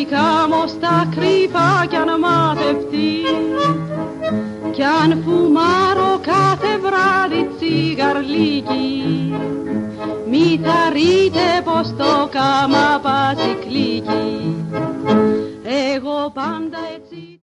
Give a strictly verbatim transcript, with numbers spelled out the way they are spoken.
χάμω στα κρυφά κι αν μάθευτεί κι αν φουμάρω κάθε βράδυ τσιγαρλίκι μη θα ρείτε πως το κάμα πάσει κλίκι εγώ πάντα έτσι